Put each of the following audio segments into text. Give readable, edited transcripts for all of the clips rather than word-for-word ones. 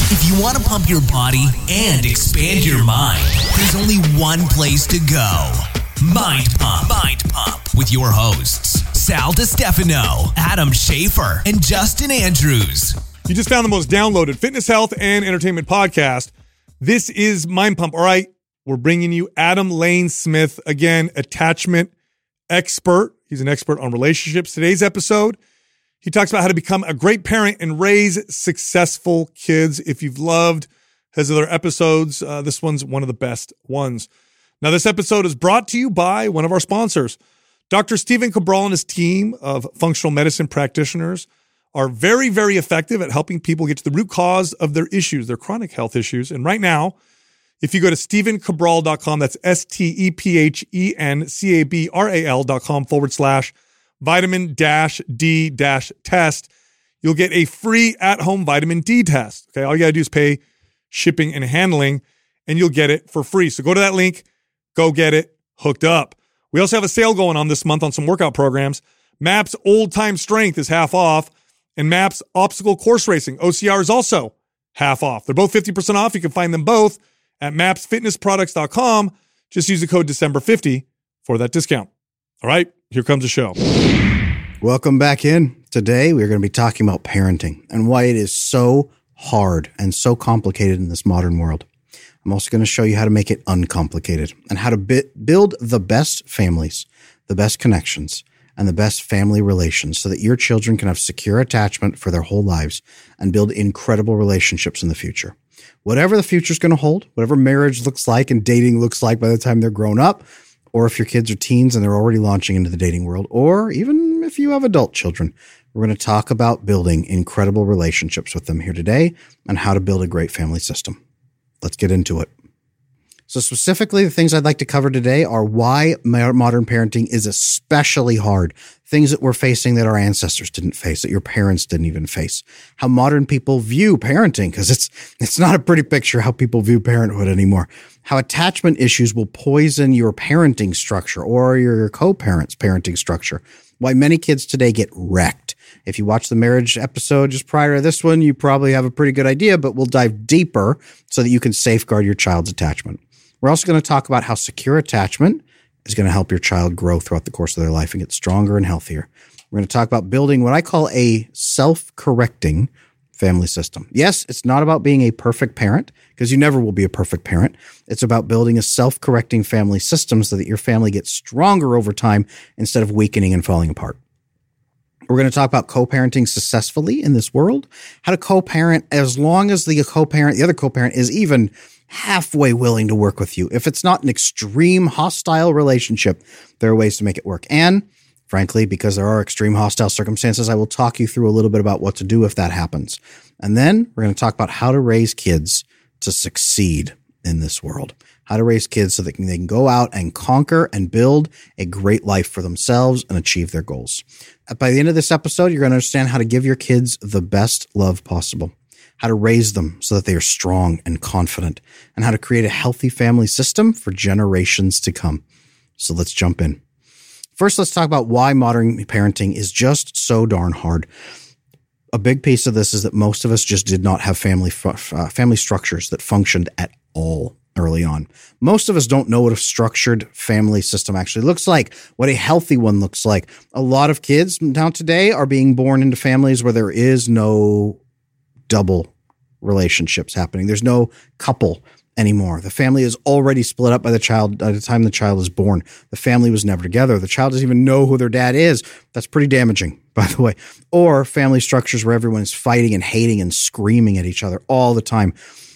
If you want to pump your body and expand your mind, there's only one place to go. Mind Pump. Mind Pump with your hosts, Sal DiStefano, Adam Schafer, and Justin Andrews. You just found the most downloaded fitness, health, and entertainment podcast. This is Mind Pump. All right, we're bringing you Adam Lane Smith, again, attachment expert. He's an expert on relationships. Today's episode, he talks about how to become a great parent and raise successful kids. If you've loved his other episodes, this one's one of the best ones. Now, this episode is brought to you by one of our sponsors. Dr. Stephen Cabral and his team of functional medicine practitioners are very, very effective at helping people get to the root cause of their issues, their chronic health issues. And right now, if you go to stephencabral.com, that's stephencabral.com/vitamin-D-test, you'll get a free at-home vitamin D test. Okay, all you got to do is pay shipping and handling, and you'll get it for free. So go to that link, go get it hooked up. We also have a sale going on this month on some workout programs. MAPS Old Time Strength is half off, and MAPS Obstacle Course Racing, OCR, is also half off. They're both 50% off. You can find them both at mapsfitnessproducts.com. Just use the code December50 for that discount. All right, here comes the show. Welcome back in. Today, we're going to be talking about parenting and why it is so hard and so complicated in this modern world. I'm also going to show you how to make it uncomplicated and how to build the best families, the best connections, and the best family relations so that your children can have secure attachment for their whole lives and build incredible relationships in the future. Whatever the future is going to hold, whatever marriage looks like and dating looks like by the time they're grown up, or if your kids are teens and they're already launching into the dating world, or even if you have adult children, we're going to talk about building incredible relationships with them here today and how to build a great family system. Let's get into it. So specifically, the things I'd like to cover today are why modern parenting is especially hard. Things that we're facing that our ancestors didn't face, that your parents didn't even face. How modern people view parenting, because it's not a pretty picture how people view parenthood anymore. How attachment issues will poison your parenting structure or your co-parent's parenting structure. Why many kids today get wrecked. If you watch the marriage episode just prior to this one, you probably have a pretty good idea, but we'll dive deeper so that you can safeguard your child's attachment. We're also going to talk about how secure attachment is going to help your child grow throughout the course of their life and get stronger and healthier. We're going to talk about building what I call a self-correcting family system. Yes, it's not about being a perfect parent, because you never will be a perfect parent. It's about building a self-correcting family system so that your family gets stronger over time instead of weakening and falling apart. We're going to talk about co-parenting successfully in this world, how to co-parent as long as the other co-parent is even halfway willing to work with you. If it's not an extreme hostile relationship, there are ways to make it work. And frankly, because there are extreme hostile circumstances, I will talk you through a little bit about what to do if that happens. And then we're going to talk about how to raise kids to succeed in this world, how to raise kids so that they can go out and conquer and build a great life for themselves and achieve their goals. By the end of this episode, you're going to understand how to give your kids the best love possible, how to raise them so that they are strong and confident, and how to create a healthy family system for generations to come. So let's jump in. First, let's talk about why modern parenting is just so darn hard. A big piece of this is that most of us just did not have family structures that functioned at all early on. Most of us don't know what a structured family system actually looks like, what a healthy one looks like. A lot of kids now today are being born into families where there is no double relationships happening. There's no couple anymore. The family is already split up by the time the child is born. The family was never together. The child doesn't even know who their dad is. That's pretty damaging, by the way. Or family structures where everyone is fighting and hating and screaming at each other all the time.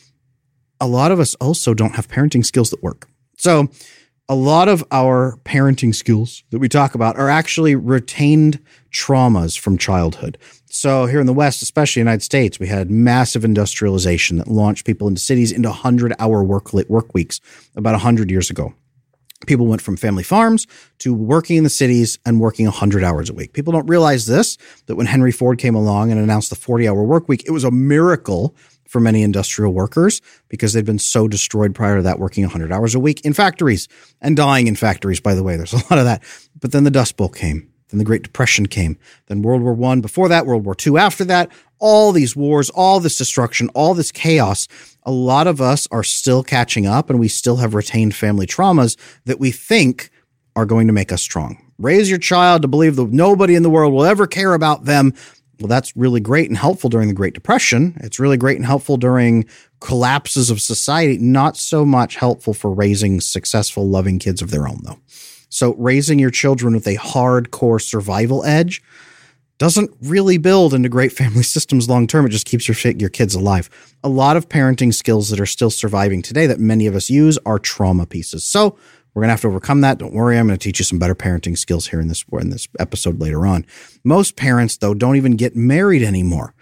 A lot of us also don't have parenting skills that work. So a lot of our parenting skills that we talk about are actually retained traumas from childhood. So here in the West, especially in the United States, we had massive industrialization that launched people into cities into 100-hour work weeks about 100 years ago. People went from family farms to working in the cities and working 100 hours a week. People don't realize this, that when Henry Ford came along and announced the 40-hour work week, it was a miracle for many industrial workers because they'd been so destroyed prior to that, working 100 hours a week in factories and dying in factories, by the way. There's a lot of that. But then the Dust Bowl came. Then the Great Depression came. Then World War I before that, World War II after that, all these wars, all this destruction, all this chaos. A lot of us are still catching up, and we still have retained family traumas that we think are going to make us strong. Raise your child to believe that nobody in the world will ever care about them. Well, that's really great and helpful during the Great Depression. It's really great and helpful during collapses of society. Not so much helpful for raising successful, loving kids of their own, though. So raising your children with a hardcore survival edge doesn't really build into great family systems long term. It just keeps your kids alive. A lot of parenting skills that are still surviving today that many of us use are trauma pieces. So we're going to have to overcome that. Don't worry. I'm going to teach you some better parenting skills here in this episode later on. Most parents, though, don't even get married anymore.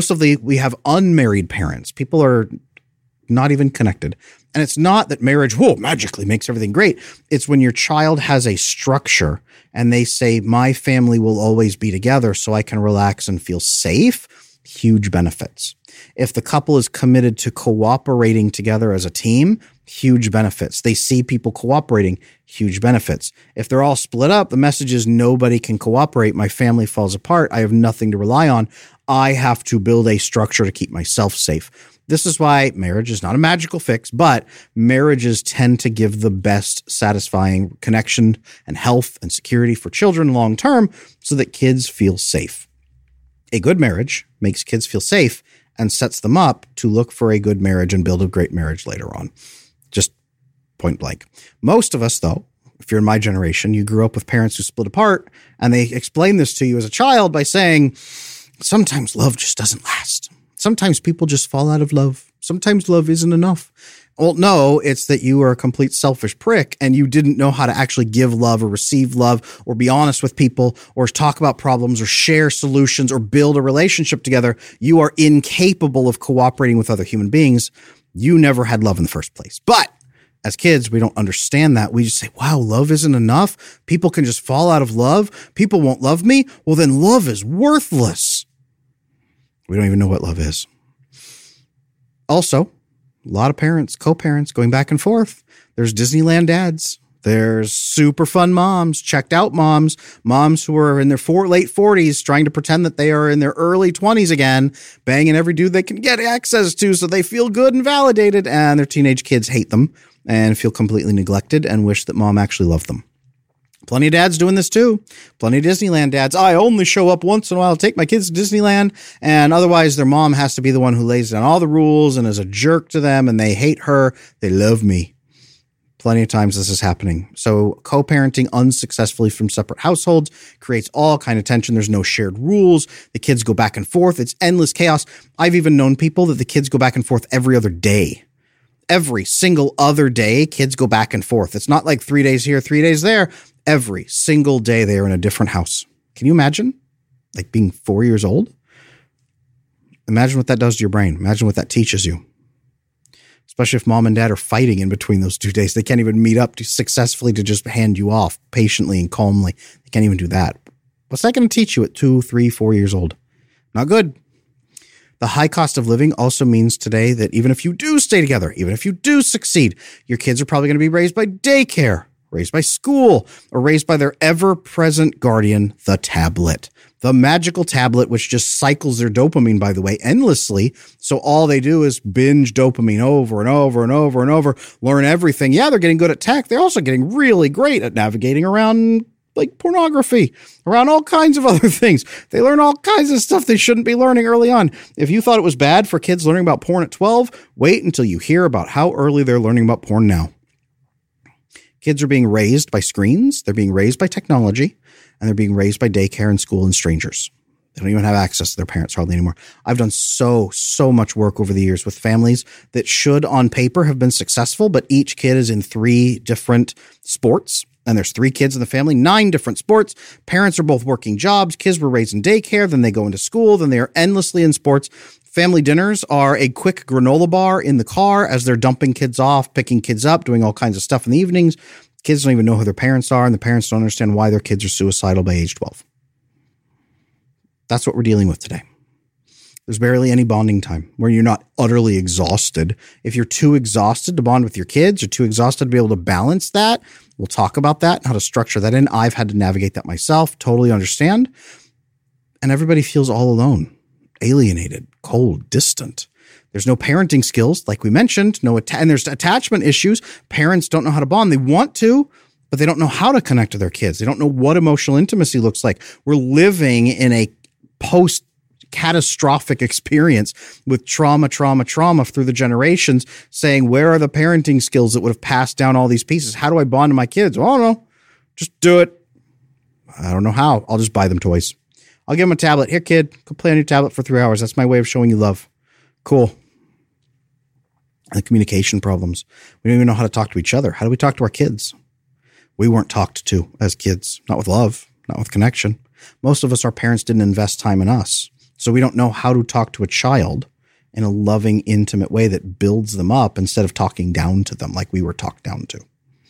We have unmarried parents. People are not even connected. And it's not that marriage, magically makes everything great. It's when your child has a structure and they say, my family will always be together so I can relax and feel safe. Huge benefits. If the couple is committed to cooperating together as a team, huge benefits. They see people cooperating, huge benefits. If they're all split up, the message is nobody can cooperate. My family falls apart. I have nothing to rely on. I have to build a structure to keep myself safe. This is why marriage is not a magical fix, but marriages tend to give the best satisfying connection and health and security for children long term so that kids feel safe. A good marriage makes kids feel safe and sets them up to look for a good marriage and build a great marriage later on. Just point blank. Most of us, though, if you're in my generation, you grew up with parents who split apart, and they explained this to you as a child by saying, sometimes love just doesn't last. Sometimes people just fall out of love. Sometimes love isn't enough. Well, no, it's that you are a complete selfish prick and you didn't know how to actually give love or receive love or be honest with people or talk about problems or share solutions or build a relationship together. You are incapable of cooperating with other human beings. You never had love in the first place. But as kids, we don't understand that. We just say, wow, love isn't enough. People can just fall out of love. People won't love me. Well, then love is worthless. We don't even know what love is. Also, a lot of parents, co-parents going back and forth. There's Disneyland dads. There's super fun moms, checked out moms who are in their late 40s trying to pretend that they are in their early 20s again, banging every dude they can get access to so they feel good and validated, and their teenage kids hate them and feel completely neglected and wish that mom actually loved them. Plenty of dads doing this too. Plenty of Disneyland dads. I only show up once in a while to take my kids to Disneyland, and otherwise their mom has to be the one who lays down all the rules and is a jerk to them, and they hate her. They love me. Plenty of times this is happening. So co-parenting unsuccessfully from separate households creates all kind of tension. There's no shared rules. The kids go back and forth. It's endless chaos. I've even known people that the kids go back and forth every other day. Every single other day, kids go back and forth. It's not like 3 days here, 3 days there. Every single day they are in a different house. Can you imagine? Like being 4 years old? Imagine what that does to your brain. Imagine what that teaches you. Especially if mom and dad are fighting in between those 2 days. They can't even meet up successfully to just hand you off patiently and calmly. They can't even do that. What's that going to teach you at 2, 3, 4 years old? Not good. The high cost of living also means today that even if you do stay together, even if you do succeed, your kids are probably going to be raised by daycare, raised by school, or raised by their ever-present guardian, the tablet. The magical tablet, which just cycles their dopamine, by the way, endlessly. So all they do is binge dopamine over and over and over and over, learn everything. Yeah, they're getting good at tech. They're also getting really great at navigating around like pornography, around all kinds of other things. They learn all kinds of stuff they shouldn't be learning early on. If you thought it was bad for kids learning about porn at 12, wait until you hear about how early they're learning about porn now. Kids are being raised by screens, they're being raised by technology, and they're being raised by daycare and school and strangers. They don't even have access to their parents hardly anymore. I've done so much work over the years with families that should on paper have been successful, but each kid is in 3 different sports. And there's 3 kids in the family, 9 different sports. Parents are both working jobs. Kids were raised in daycare. Then they go into school. Then they are endlessly in sports. Family dinners are a quick granola bar in the car as they're dumping kids off, picking kids up, doing all kinds of stuff in the evenings. Kids don't even know who their parents are, and the parents don't understand why their kids are suicidal by age 12. That's what we're dealing with today. There's barely any bonding time where you're not utterly exhausted. If you're too exhausted to bond with your kids, you're too exhausted to be able to balance that. We'll talk about that, how to structure that in. I've had to navigate that myself, totally understand. And everybody feels all alone, alienated, cold, distant. There's no parenting skills, like we mentioned, and there's attachment issues. Parents don't know how to bond. They want to, but they don't know how to connect to their kids. They don't know what emotional intimacy looks like. We're living in a post-catastrophic experience with trauma through the generations, saying, where are the parenting skills that would have passed down all these pieces? How do I bond to my kids? Oh, no, just do it. I don't know how. I'll just buy them toys. I'll give them a tablet. Here, kid, go play on your tablet for 3 hours. That's my way of showing you love. Cool. And communication problems. We don't even know how to talk to each other. How do we talk to our kids? We weren't talked to as kids, not with love, not with connection. Most of us, our parents didn't invest time in us. So we don't know how to talk to a child in a loving, intimate way that builds them up instead of talking down to them like we were talked down to.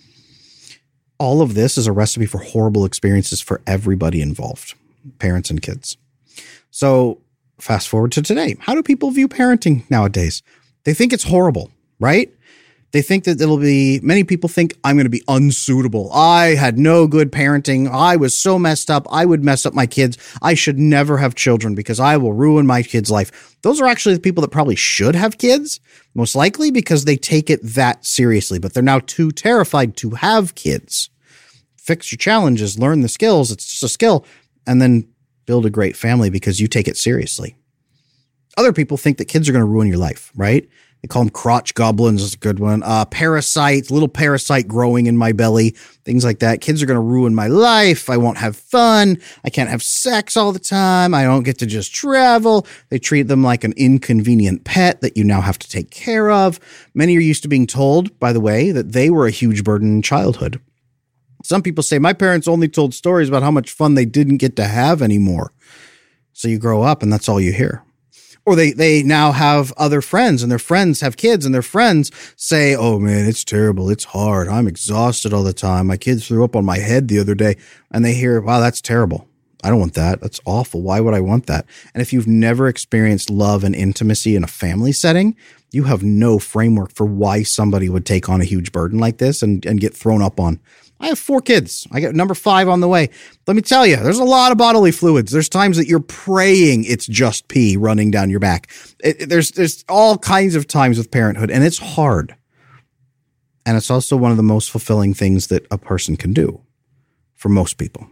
All of this is a recipe for horrible experiences for everybody involved, parents and kids. So fast forward to today. How do people view parenting nowadays? They think it's horrible, right? They think that many people think I'm going to be unsuitable. I had no good parenting. I was so messed up. I would mess up my kids. I should never have children because I will ruin my kid's life. Those are actually the people that probably should have kids, most likely because they take it that seriously, but they're now too terrified to have kids. Fix your challenges, learn the skills. It's just a skill, and then build a great family because you take it seriously. Other people think that kids are going to ruin your life, right? They call them crotch goblins is a good one. Parasites, little parasite growing in my belly, things like that. Kids are going to ruin my life. I won't have fun. I can't have sex all the time. I don't get to just travel. They treat them like an inconvenient pet that you now have to take care of. Many are used to being told, by the way, that they were a huge burden in childhood. Some people say, my parents only told stories about how much fun they didn't get to have anymore. So you grow up and that's all you hear. Or they now have other friends and their friends have kids and their friends say, oh man, it's terrible. It's hard. I'm exhausted all the time. My kids threw up on my head the other day. And they hear, wow, that's terrible. I don't want that. That's awful. Why would I want that? And if you've never experienced love and intimacy in a family setting, you have no framework for why somebody would take on a huge burden like this and get thrown up on. I have 4 kids. I got number 5 on the way. Let me tell you, there's a lot of bodily fluids. There's times that you're praying it's just pee running down your back. There's all kinds of times with parenthood, and it's hard. And it's also one of the most fulfilling things that a person can do for most people.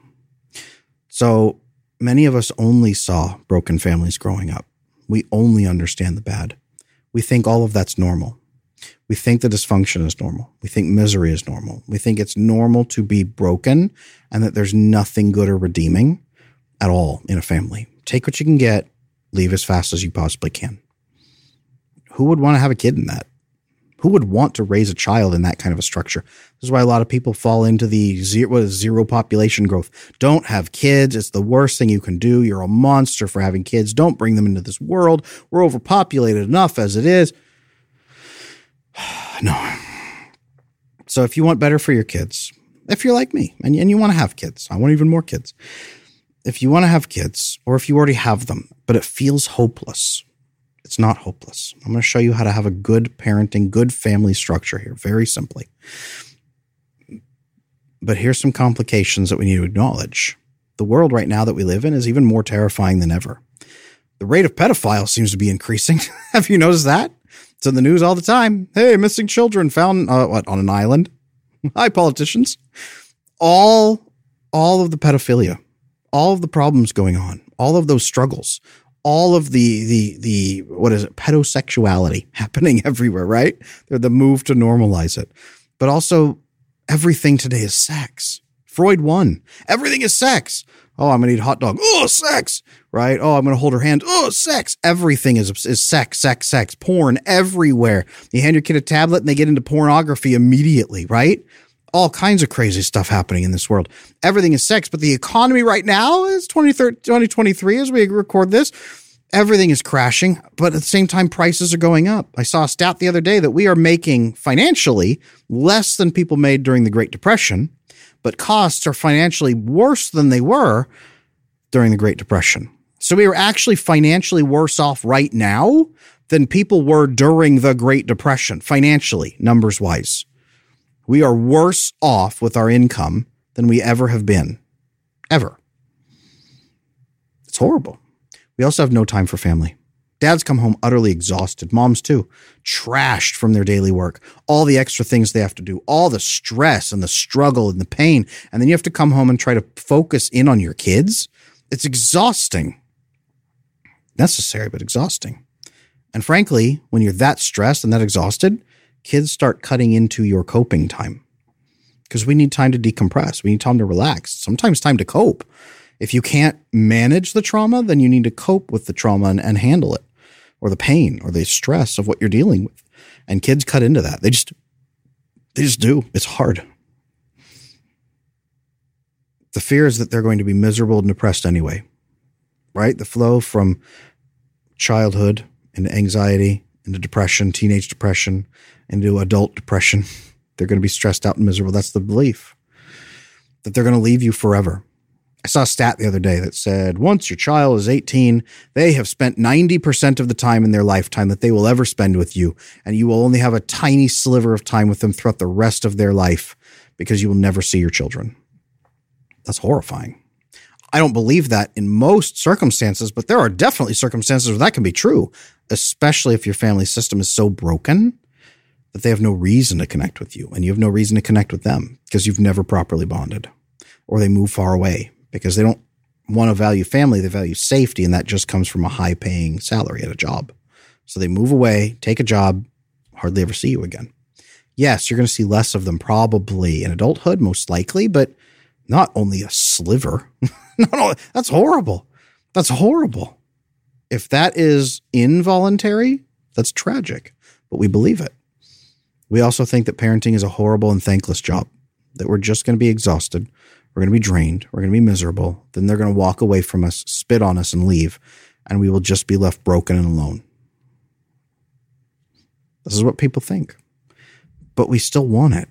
So many of us only saw broken families growing up. We only understand the bad. We think all of that's normal. We think the dysfunction is normal. We think misery is normal. We think it's normal to be broken and that there's nothing good or redeeming at all in a family. Take what you can get, leave as fast as you possibly can. Who would want to have a kid in that? Who would want to raise a child in that kind of a structure? This is why a lot of people fall into the zero population growth. Don't have kids. It's the worst thing you can do. You're a monster for having kids. Don't bring them into this world. We're overpopulated enough as it is. No. So if you want better for your kids, if you're like me and you want to have kids, I want even more kids. If you want to have kids, or if you already have them, but it feels hopeless, it's not hopeless. I'm going to show you how to have a good parenting, good family structure here, very simply. But here's some complications that we need to acknowledge. The world right now that we live in is even more terrifying than ever. The rate of pedophiles seems to be increasing. Have you noticed that? It's in the news all the time. Hey, missing children found on an island. Hi, politicians. All of the pedophilia, all of the problems going on, all of those struggles, all of the what is it, pedosexuality happening everywhere, right? They're the move to normalize it. But also, everything today is sex. Freud won. Everything is sex. Oh, I'm going to eat a hot dog. Oh, sex. Right? Oh, I'm going to hold her hand. Oh, sex. Everything is sex. Porn everywhere. You hand your kid a tablet and they get into pornography immediately, right? All kinds of crazy stuff happening in this world. Everything is sex, but the economy right now is 2023 as we record this. Everything is crashing, but at the same time, prices are going up. I saw a stat the other day that we are making financially less than people made during the Great Depression, but costs are financially worse than they were during the Great Depression. So we are actually financially worse off right now than people were during the Great Depression, financially, numbers wise. We are worse off with our income than we ever have been. Ever. It's horrible. We also have no time for family. Dads come home utterly exhausted. Moms too. Trashed from their daily work. All the extra things they have to do. All the stress and the struggle and the pain. And then you have to come home and try to focus in on your kids. It's exhausting. Necessary, but exhausting. And frankly, when you're that stressed and that exhausted, kids start cutting into your coping time. Because we need time to decompress. We need time to relax. Sometimes time to cope. If you can't manage the trauma, then you need to cope with the trauma and handle it, or the pain or the stress of what you're dealing with. And kids cut into that. They just do. It's hard. The fear is that they're going to be miserable and depressed anyway, right? The flow from childhood into anxiety, into depression, teenage depression, into adult depression. They're going to be stressed out and miserable. That's the belief that they're going to leave you forever. I saw a stat the other day that said once your child is 18, they have spent 90% of the time in their lifetime that they will ever spend with you, and you will only have a tiny sliver of time with them throughout the rest of their life because you will never see your children. That's horrifying. I don't believe that in most circumstances, but there are definitely circumstances where that can be true, especially if your family system is so broken that they have no reason to connect with you and you have no reason to connect with them because you've never properly bonded, or they move far away because they don't want to value family. They value safety. And that just comes from a high paying salary at a job. So they move away, take a job, hardly ever see you again. Yes, you're going to see less of them probably in adulthood, most likely, but not only a sliver. No, that's horrible. That's horrible. If that is involuntary, that's tragic, but we believe it. We also think that parenting is a horrible and thankless job, that we're just going to be exhausted. We're going to be drained. We're going to be miserable. Then they're going to walk away from us, spit on us, and leave, and we will just be left broken and alone. This is what people think, but we still want it.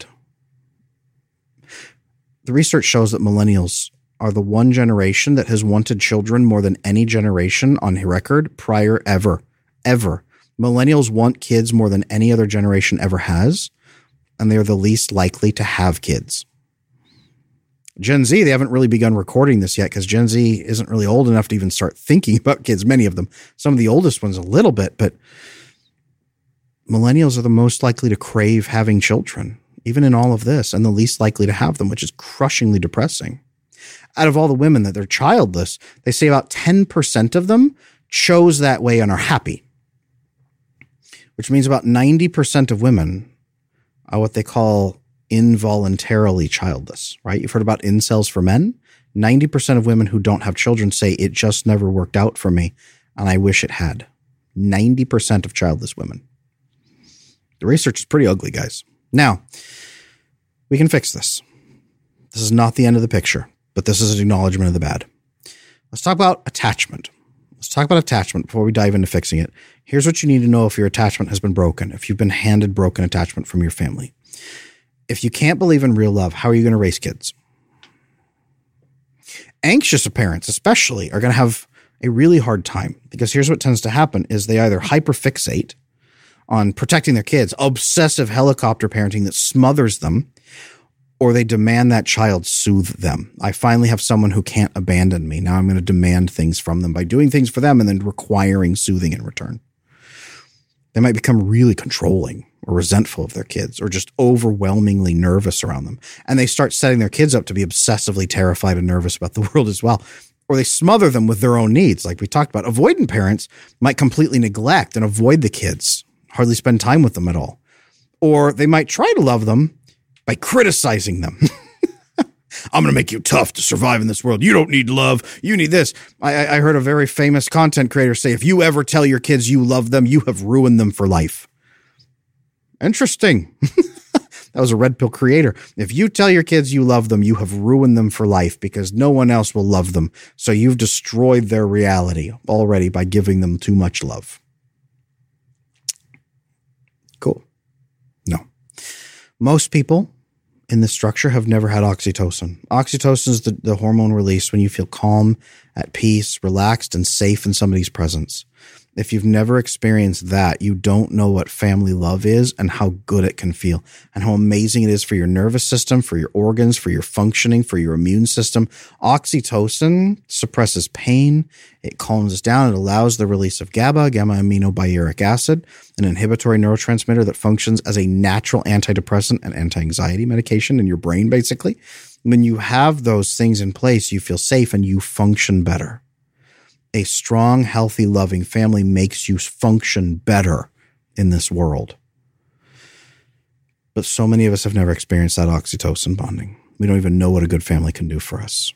The research shows that millennials are the one generation that has wanted children more than any generation on record prior ever. Millennials want kids more than any other generation ever has, and they are the least likely to have kids. Gen Z, they haven't really begun recording this yet because Gen Z isn't really old enough to even start thinking about kids, many of them. Some of the oldest ones a little bit, but millennials are the most likely to crave having children, even in all of this, and the least likely to have them, which is crushingly depressing. Out of all the women that they're childless, they say about 10% of them chose that way and are happy, which means about 90% of women are what they call involuntarily childless, right? You've heard about incels for men. 90% of women who don't have children say it just never worked out for me, and I wish it had. 90% of childless women. The research is pretty ugly, guys. Now, we can fix this. This is not the end of the picture, but this is an acknowledgement of the bad. Let's talk about attachment. Let's talk about attachment before we dive into fixing it. Here's what you need to know if your attachment has been broken, if you've been handed broken attachment from your family. If you can't believe in real love, how are you going to raise kids? Anxious parents, especially, are going to have a really hard time because here's what tends to happen is they either hyperfixate on protecting their kids, obsessive helicopter parenting that smothers them, or they demand that child soothe them. I finally have someone who can't abandon me. Now I'm going to demand things from them by doing things for them and then requiring soothing in return. They might become really controlling or resentful of their kids or just overwhelmingly nervous around them. And they start setting their kids up to be obsessively terrified and nervous about the world as well. Or they smother them with their own needs. Like we talked about, avoidant parents might completely neglect and avoid the kids, hardly spend time with them at all. Or they might try to love them by criticizing them. I'm going to make you tough to survive in this world. You don't need love. You need this. I heard a very famous content creator say, if you ever tell your kids you love them, you have ruined them for life. Interesting. That was a Red Pill creator. If you tell your kids you love them, you have ruined them for life because no one else will love them. So you've destroyed their reality already by giving them too much love. Cool. No. Most people in the structure have never had oxytocin. Oxytocin is the hormone released when you feel calm, at peace, relaxed, and safe in somebody's presence. If you've never experienced that, you don't know what family love is and how good it can feel and how amazing it is for your nervous system, for your organs, for your functioning, for your immune system. Oxytocin suppresses pain. It calms us down. It allows the release of GABA, gamma-aminobutyric acid, an inhibitory neurotransmitter that functions as a natural antidepressant and anti-anxiety medication in your brain, basically. When you have those things in place, you feel safe and you function better. A strong, healthy, loving family makes you function better in this world. But so many of us have never experienced that oxytocin bonding. We don't even know what a good family can do for us.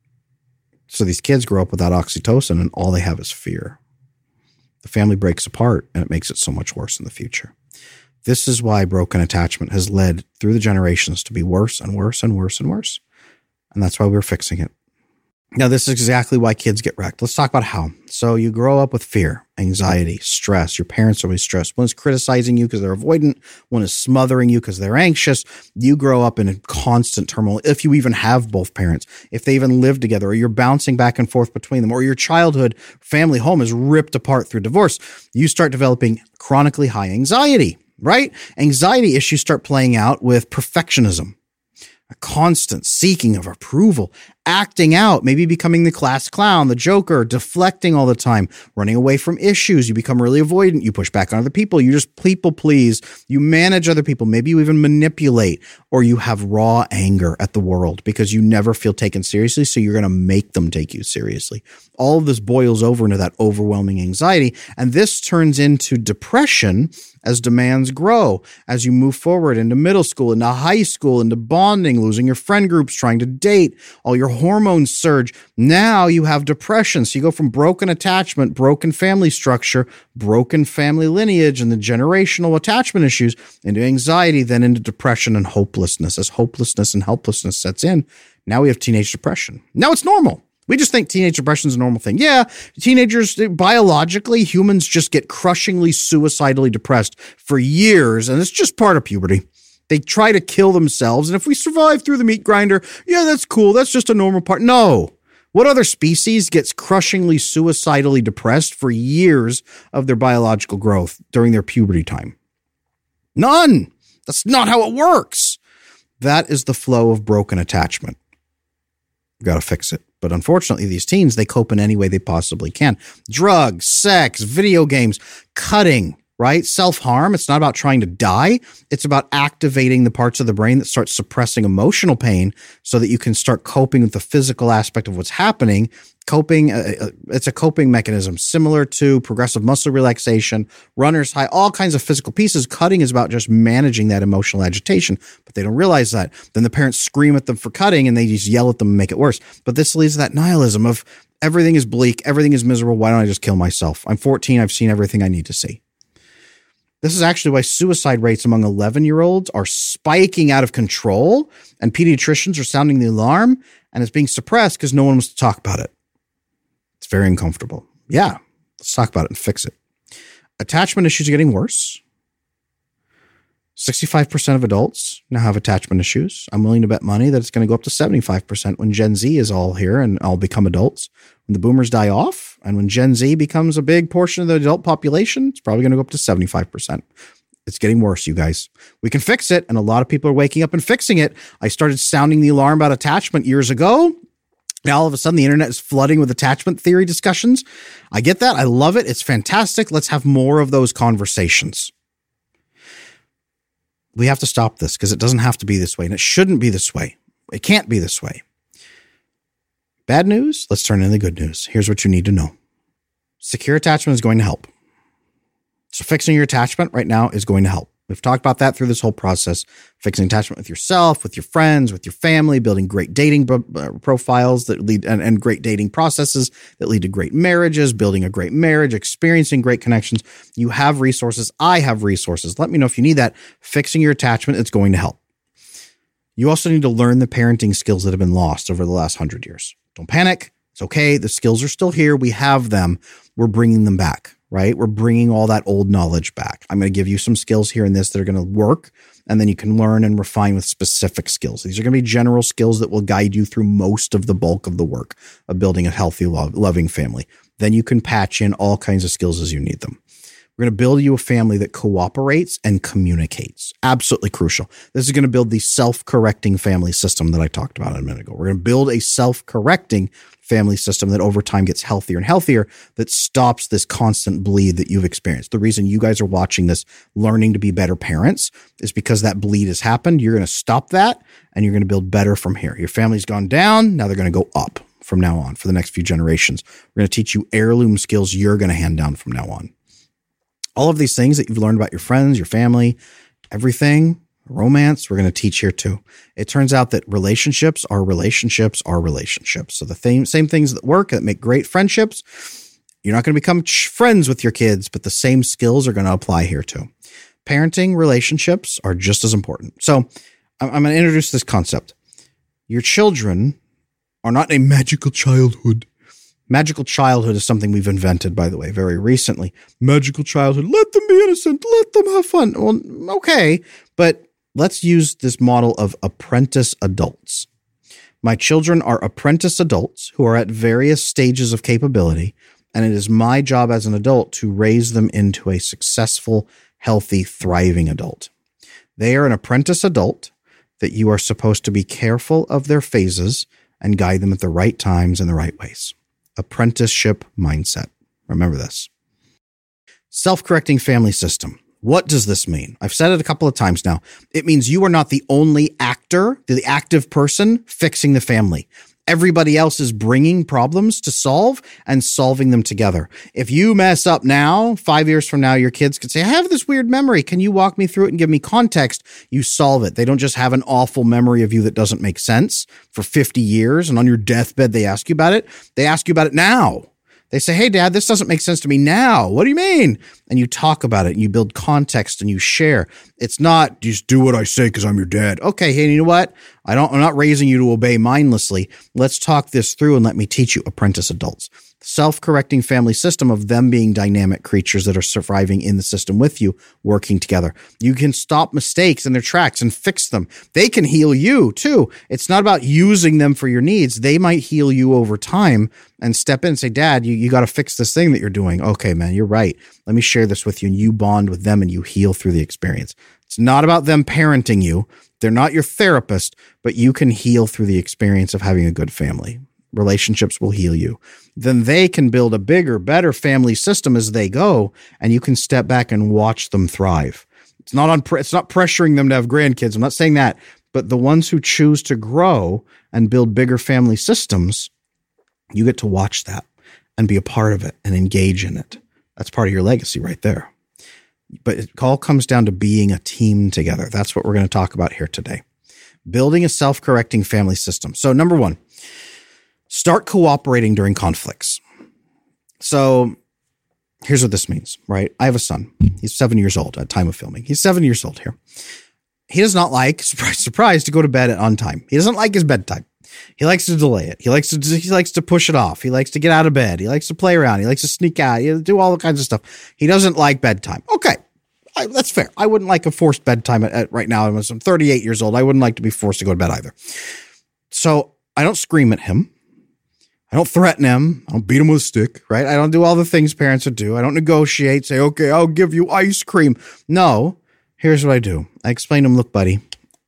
So these kids grow up without oxytocin and all they have is fear. The family breaks apart and it makes it so much worse in the future. This is why broken attachment has led through the generations to be worse and worse and worse and worse. And that's why we're fixing it. Now, this is exactly why kids get wrecked. Let's talk about how. So you grow up with fear, anxiety, stress. Your parents are always stressed. One is criticizing you because they're avoidant. One is smothering you because they're anxious. You grow up in a constant turmoil. If you even have both parents, if they even live together, or you're bouncing back and forth between them, or your childhood family home is ripped apart through divorce, you start developing chronically high anxiety, right? Anxiety issues start playing out with perfectionism. A constant seeking of approval, acting out, maybe becoming the class clown, the joker, deflecting all the time, running away from issues. You become really avoidant. You push back on other people. You just people please. You manage other people. Maybe you even manipulate, or you have raw anger at the world because you never feel taken seriously. So you're going to make them take you seriously. All of this boils over into that overwhelming anxiety. And this turns into depression as demands grow, as you move forward into middle school, into high school, into bonding, losing your friend groups, trying to date, all your hormones surge. Now you have depression. So you go from broken attachment, broken family structure, broken family lineage, and the generational attachment issues into anxiety, then into depression and hopelessness. As hopelessness and helplessness sets in, now we have teenage depression. Now it's normal. We just think teenage depression is a normal thing. Yeah, teenagers, biologically, humans just get crushingly suicidally depressed for years, and it's just part of puberty. They try to kill themselves, and if we survive through the meat grinder, yeah, that's cool. That's just a normal part. No. What other species gets crushingly suicidally depressed for years of their biological growth during their puberty time? None. That's not how it works. That is the flow of broken attachment. We've got to fix it. But unfortunately, these teens, they cope in any way they possibly can. Drugs, sex, video games, cutting, right? Self-harm. It's not about trying to die. It's about activating the parts of the brain that start suppressing emotional pain so that you can start coping with the physical aspect of what's happening. Coping, it's a coping mechanism similar to progressive muscle relaxation, runner's high, all kinds of physical pieces. Cutting is about just managing that emotional agitation, but they don't realize that. Then the parents scream at them for cutting and they just yell at them and make it worse. But this leads to that nihilism of everything is bleak, everything is miserable. Why don't I just kill myself? I'm 14. I've seen everything I need to see. This is actually why suicide rates among 11-year-olds are spiking out of control, and pediatricians are sounding the alarm, and it's being suppressed because no one wants to talk about it. It's very uncomfortable. Yeah, let's talk about it and fix it. Attachment issues are getting worse. 65% of adults now have attachment issues. I'm willing to bet money that it's going to go up to 75% when Gen Z is all here and all become adults. When the boomers die off and when Gen Z becomes a big portion of the adult population, it's probably going to go up to 75%. It's getting worse, you guys. We can fix it, and a lot of people are waking up and fixing it. I started sounding the alarm about attachment years ago. Now, all of a sudden, the internet is flooding with attachment theory discussions. I get that. I love it. It's fantastic. Let's have more of those conversations. We have to stop this because it doesn't have to be this way, and it shouldn't be this way. It can't be this way. Bad news? Let's turn into the good news. Here's what you need to know. Secure attachment is going to help. So fixing your attachment right now is going to help. We've talked about that through this whole process. Fixing attachment with yourself, with your friends, with your family, building great dating profiles that lead and great dating processes that lead to great marriages, building a great marriage, experiencing great connections. You have resources. I have resources. Let me know if you need that. Fixing your attachment, it's going to help. You also need to learn the parenting skills that have been lost over the last 100 years. Don't panic. It's okay. The skills are still here. We have them. We're bringing them back. right? We're bringing all that old knowledge back. I'm going to give you some skills here in this that are going to work, and then you can learn and refine with specific skills. These are going to be general skills that will guide you through most of the bulk of the work of building a healthy, loving family. Then you can patch in all kinds of skills as you need them. We're going to build you a family that cooperates and communicates. Absolutely crucial. This is going to build the self-correcting family system that I talked about a minute ago. We're going to build a self-correcting family system that over time gets healthier and healthier, that stops this constant bleed that you've experienced. The reason you guys are watching this, learning to be better parents, is because that bleed has happened. You're going to stop that, and you're going to build better from here. Your family's gone down. Now they're going to go up from now on for the next few generations. We're going to teach you heirloom skills you're going to hand down from now on. All of these things that you've learned about your friends, your family, everything, romance, we're going to teach here too. It turns out that relationships are relationships are relationships. So the same things that work, that make great friendships, you're not going to become friends with your kids, but the same skills are going to apply here too. Parenting relationships are just as important. So I'm going to introduce this concept. Your children are not a magical childhood. Magical childhood is something we've invented, by the way, very recently. Magical childhood. Let them be innocent. Let them have fun. Well, okay, but let's use this model of apprentice adults. My children are apprentice adults who are at various stages of capability, and it is my job as an adult to raise them into a successful, healthy, thriving adult. They are an apprentice adult that you are supposed to be careful of their phases and guide them at the right times and the right ways. Apprenticeship mindset. Remember this. Self-correcting family system. What does this mean? I've said it a couple of times now. It means you are not the only actor, the active person fixing the family. Everybody else is bringing problems to solve and solving them together. If you mess up now, 5 years from now, your kids could say, I have this weird memory. Can you walk me through it and give me context? You solve it. They don't just have an awful memory of you that doesn't make sense for 50 years. And on your deathbed, they ask you about it. They ask you about it now. They say, hey, Dad, this doesn't make sense to me now. What do you mean? And you talk about it and you build context and you share. It's not just do what I say because I'm your dad. Okay, hey, you know what? I'm not raising you to obey mindlessly. Let's talk this through and let me teach you, apprentice adults. Self-correcting family system of them being dynamic creatures that are surviving in the system with you, working together. You can stop mistakes in their tracks and fix them. They can heal you too. It's not about using them for your needs. They might heal you over time and step in and say, Dad, you got to fix this thing that you're doing. Okay, man, you're right. Let me share this with you. And you bond with them and you heal through the experience. It's not about them parenting you. They're not your therapist, but you can heal through the experience of having a good family. Relationships will heal you. Then they can build a bigger, better family system as they go, and you can step back and watch them thrive. It's not pressuring them to have grandkids. I'm not saying that, but the ones who choose to grow and build bigger family systems, you get to watch that and be a part of it and engage in it. That's part of your legacy right there. But it all comes down to being a team together. That's what we're going to talk about here today. Building a self-correcting family system. So number one, start cooperating during conflicts. So here's what this means, right? I have a son. He's 7 years old at time of filming. He's 7 years old here. He does not like, surprise, to go to bed on time. He doesn't like his bedtime. He likes to delay it. He likes to push it off. He likes to get out of bed. He likes to play around. He likes to sneak out. He do all kinds of stuff. He doesn't like bedtime. Okay. That's fair. I wouldn't like a forced bedtime at right now. I'm 38 years old. I wouldn't like to be forced to go to bed either. So I don't scream at him. I don't threaten him. I don't beat him with a stick, right? I don't do all the things parents would do. I don't negotiate, say, okay, I'll give you ice cream. No, here's what I do. I explain to him, look, buddy,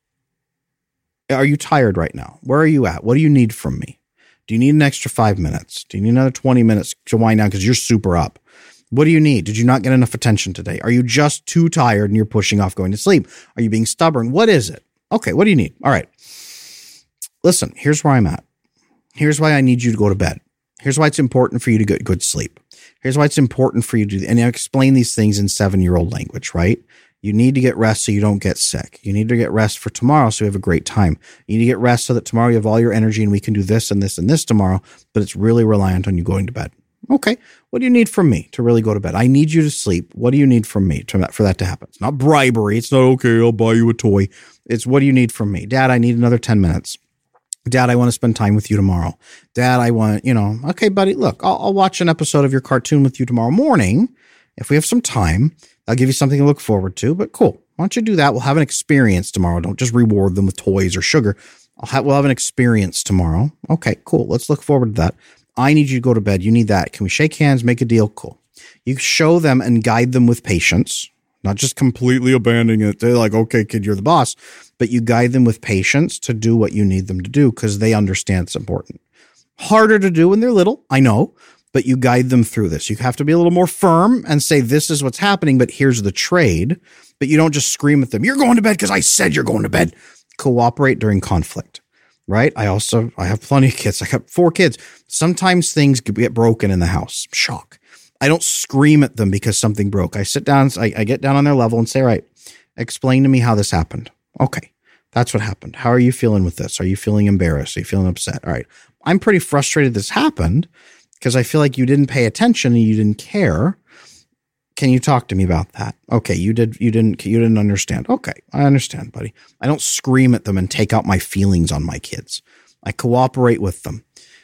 are you tired right now? Where are you at? What do you need from me? Do you need an extra 5 minutes? Do you need another 20 minutes to wind down because you're super up? What do you need? Did you not get enough attention today? Are you just too tired and you're pushing off going to sleep? Are you being stubborn? What is it? Okay, what do you need? All right. Listen, here's where I'm at. Here's why I need you to go to bed. Here's why it's important for you to get good sleep. Here's why it's important for you to, and I explain these things in 7-year-old language, right? You need to get rest so you don't get sick. You need to get rest for tomorrow so you have a great time. You need to get rest so that tomorrow you have all your energy and we can do this and this and this tomorrow, but it's really reliant on you going to bed. Okay, what do you need from me to really go to bed? I need you to sleep. What do you need from me for that to happen? It's not bribery. It's not, okay, I'll buy you a toy. It's what do you need from me? Dad, I need another 10 minutes. Dad, I want to spend time with you tomorrow. Dad, I want, okay, buddy, look, I'll watch an episode of your cartoon with you tomorrow morning, If we have some time, I'll give you something to look forward to, but cool. Why don't you do that? We'll have an experience tomorrow. Don't just reward them with toys or sugar. We'll have an experience tomorrow. Okay, cool. Let's look forward to that. I need you to go to bed. You need that. Can we shake hands, make a deal? Cool. You show them and guide them with patience, not just completely abandoning it. They're like, okay, kid, you're the boss. But you guide them with patience to do what you need them to do because they understand it's important. Harder to do when they're little, I know, but you guide them through this. You have to be a little more firm and say, this is what's happening, but here's the trade. But you don't just scream at them, you're going to bed because I said you're going to bed. Cooperate during conflict, right? I have plenty of kids. I got 4 kids. Sometimes things get broken in the house. Shock. I don't scream at them because something broke. I sit down, I get down on their level and say, all right, explain to me how this happened. Okay, that's what happened. How are you feeling with this? Are you feeling embarrassed? Are you feeling upset? All right, I'm pretty frustrated this happened because I feel like you didn't pay attention and you didn't care. Can you talk to me about that? Okay, you didn't understand. Okay, I understand, buddy. I don't scream at them and take out my feelings on my kids. I cooperate with them.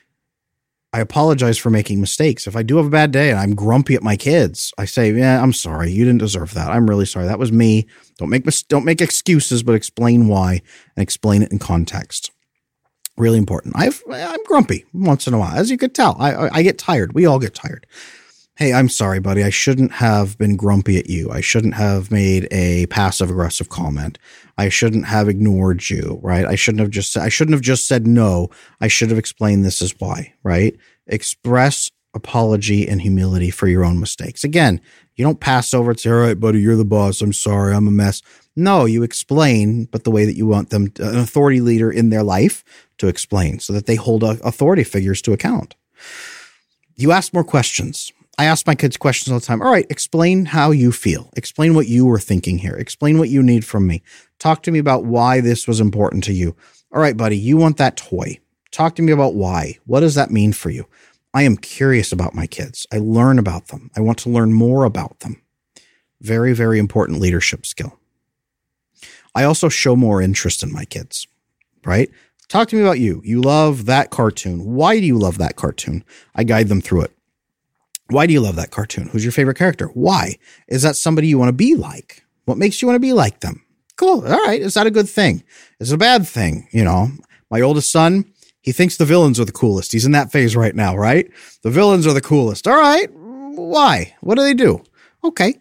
I apologize for making mistakes. If I do have a bad day and I'm grumpy at my kids, I say, yeah, I'm sorry. You didn't deserve that. I'm really sorry. That was me. Don't make excuses, but explain why and explain it in context. Really important. I'm grumpy once in a while. As you could tell, I get tired. We all get tired. Hey, I'm sorry, buddy. I shouldn't have been grumpy at you. I shouldn't have made a passive aggressive comment. I shouldn't have ignored you, right? I shouldn't have just said no. I should have explained this is why, right? Express apology and humility for your own mistakes. Again, you don't pass over and say, all right, buddy, you're the boss. I'm sorry. I'm a mess. No, you explain, but the way that you want them, an authority leader in their life, to explain so that they hold authority figures to account. You ask more questions. I ask my kids questions all the time. All right, explain how you feel. Explain what you were thinking here. Explain what you need from me. Talk to me about why this was important to you. All right, buddy, you want that toy. Talk to me about why. What does that mean for you? I am curious about my kids. I learn about them. I want to learn more about them. Very, very important leadership skill. I also show more interest in my kids, right? Talk to me about you. You love that cartoon. Why do you love that cartoon? I guide them through it. Why do you love that cartoon? Who's your favorite character? Why? Is that somebody you want to be like? What makes you want to be like them? Cool. All right. Is that a good thing? Is it a bad thing? You know, my oldest son, he thinks the villains are the coolest. He's in that phase right now, right? The villains are the coolest. All right. Why? What do they do? Okay.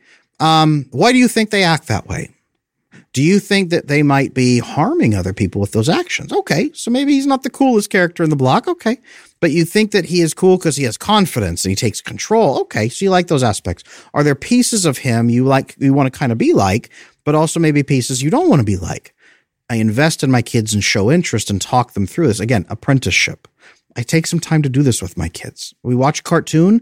Why do you think they act that way? Do you think that they might be harming other people with those actions? Okay. So maybe he's not the coolest character in the block. Okay. But you think that he is cool because he has confidence and he takes control. Okay. So you like those aspects. Are there pieces of him you want to kind of be like, but also maybe pieces you don't want to be like? I invest in my kids and show interest and talk them through this. Again, apprenticeship. I take some time to do this with my kids. We watch a cartoon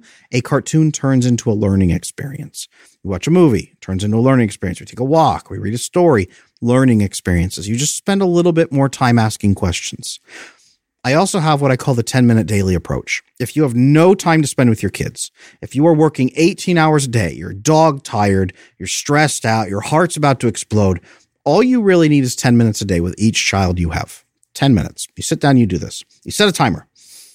turns into a learning experience. We watch a movie, turns into a learning experience. We take a walk, we read a story, learning experiences. You just spend a little bit more time asking questions. I also have what I call the 10-minute daily approach. If you have no time to spend with your kids, if you are working 18 hours a day, you're dog tired, you're stressed out, your heart's about to explode, all you really need is 10 minutes a day with each child you have. 10 minutes. You sit down, you do this. You set a timer.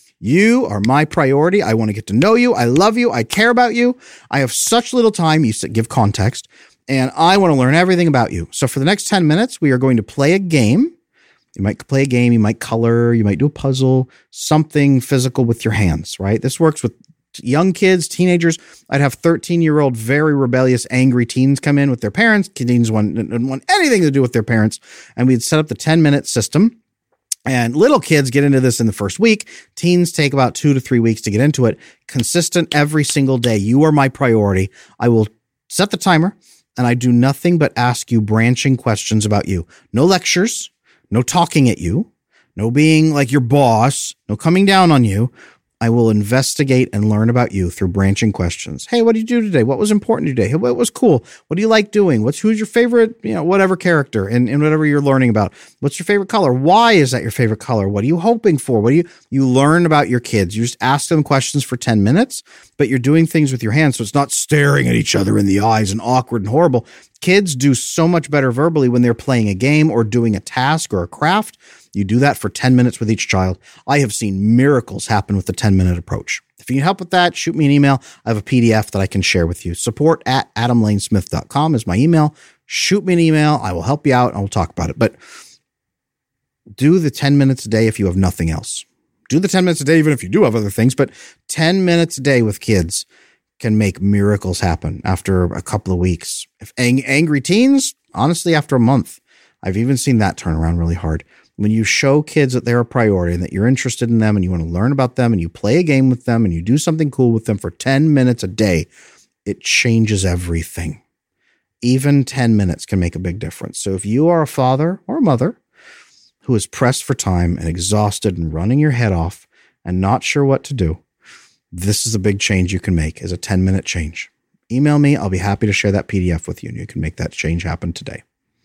You are my priority. I want to get to know you. I love you. I care about you. I have such little time. You give context, and I want to learn everything about you. So for the next 10 minutes, we are going to play a game. You might play a game. You might color. You might do a puzzle, something physical with your hands, right? This works with young kids, teenagers. I'd have 13-year-old, very rebellious, angry teens come in with their parents. Teens didn't want anything to do with their parents. And we'd set up the 10-minute system. And little kids get into this in the first week. Teens take about 2 to 3 weeks to get into it. Consistent every single day. You are my priority. I will set the timer, and I do nothing but ask you branching questions about you. No lectures, no talking at you, no being like your boss, no coming down on you. I will investigate and learn about you through branching questions. Hey, what did you do today? What was important today? Hey, what was cool? What do you like doing? Who's your favorite, whatever character in whatever you're learning about? What's your favorite color? Why is that your favorite color? What are you hoping for? You learn about your kids. You just ask them questions for 10 minutes, but you're doing things with your hands. So it's not staring at each other in the eyes and awkward and horrible. Kids do so much better verbally when they're playing a game or doing a task or a craft. You do that for 10 minutes with each child. I have seen miracles happen with the 10-minute approach. If you need help with that, shoot me an email. I have a PDF that I can share with you. support@adamlanesmith.com is my email. Shoot me an email. I will help you out and we'll talk about it. But do the 10 minutes a day if you have nothing else. Do the 10 minutes a day even if you do have other things, but 10 minutes a day with kids can make miracles happen after a couple of weeks. If angry teens, honestly, after a month. I've even seen that turn around really hard. When you show kids that they're a priority and that you're interested in them and you want to learn about them and you play a game with them and you do something cool with them for 10 minutes a day, it changes everything. Even 10 minutes can make a big difference. So if you are a father or a mother who is pressed for time and exhausted and running your head off and not sure what to do, this is a big change you can make as a 10-minute change. Email me. I'll be happy to share that PDF with you and you can make that change happen today.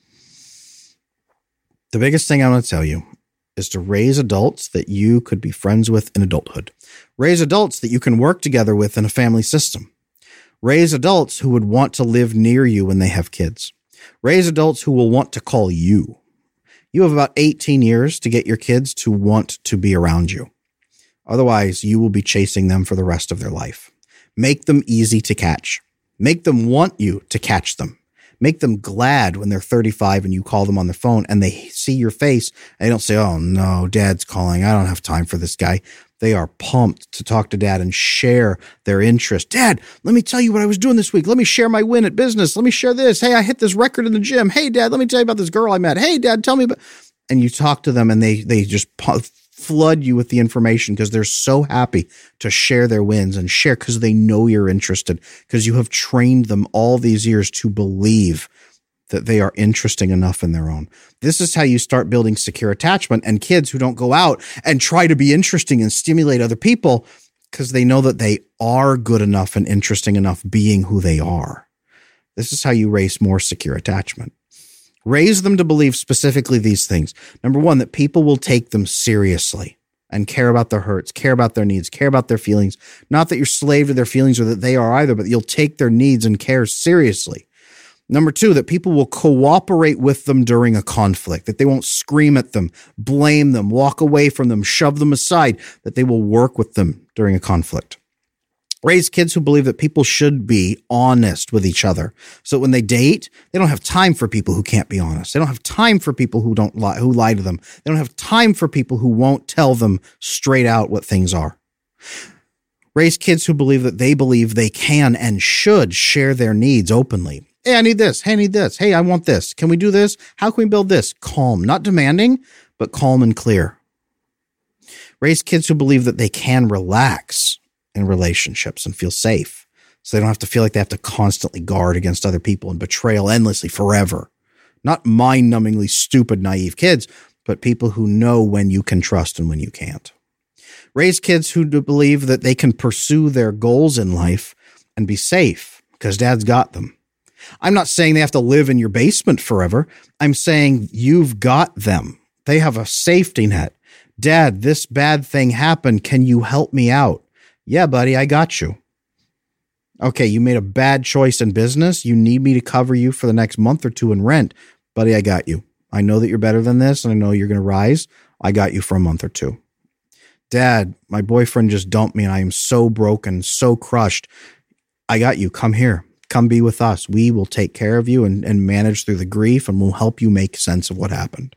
The biggest thing I want to tell you is to raise adults that you could be friends with in adulthood. Raise adults that you can work together with in a family system. Raise adults who would want to live near you when they have kids. Raise adults who will want to call you. You have about 18 years to get your kids to want to be around you. Otherwise, you will be chasing them for the rest of their life. Make them easy to catch. Make them want you to catch them. Make them glad when they're 35 and you call them on the phone and they see your face and they don't say, oh no, dad's calling. I don't have time for this guy. They are pumped to talk to dad and share their interest. Dad, let me tell you what I was doing this week. Let me share my win at business. Let me share this. Hey, I hit this record in the gym. Hey, Dad, let me tell you about this girl I met. Hey, Dad, tell me about. And you talk to them and they just flood you with the information because they're so happy to share their wins and share because they know you're interested, because you have trained them all these years to believe that they are interesting enough in their own. This is how you start building secure attachment and kids who don't go out and try to be interesting and stimulate other people because they know that they are good enough and interesting enough being who they are. This is how you raise more secure attachment. Raise them to believe specifically these things. Number one, that people will take them seriously and care about their hurts, care about their needs, care about their feelings. Not that you're slave to their feelings or that they are either, but you'll take their needs and care seriously. Number two, that people will cooperate with them during a conflict, that they won't scream at them, blame them, walk away from them, shove them aside, that they will work with them during a conflict. Raise kids who believe that people should be honest with each other. So when they date, they don't have time for people who can't be honest. They don't have time for people who lie to them. They don't have time for people who won't tell them straight out what things are. Raise kids who believe that they can and should share their needs openly. Hey, I need this. Hey, I need this. Hey, I want this. Can we do this? How can we build this? Calm, not demanding, but calm and clear. Raise kids who believe that they can relax in relationships and feel safe, so they don't have to feel like they have to constantly guard against other people and betrayal endlessly forever. Not mind-numbingly stupid, naive kids, but people who know when you can trust and when you can't. Raise kids who believe that they can pursue their goals in life and be safe because dad's got them. I'm not saying they have to live in your basement forever. I'm saying you've got them. They have a safety net. Dad, this bad thing happened. Can you help me out? Yeah, buddy, I got you. Okay, you made a bad choice in business. You need me to cover you for the next month or two in rent. Buddy, I got you. I know that you're better than this, and I know you're going to rise. I got you for a month or two. Dad, my boyfriend just dumped me, and I am so broken, so crushed. I got you. Come here. Come be with us. We will take care of you and manage through the grief, and we'll help you make sense of what happened.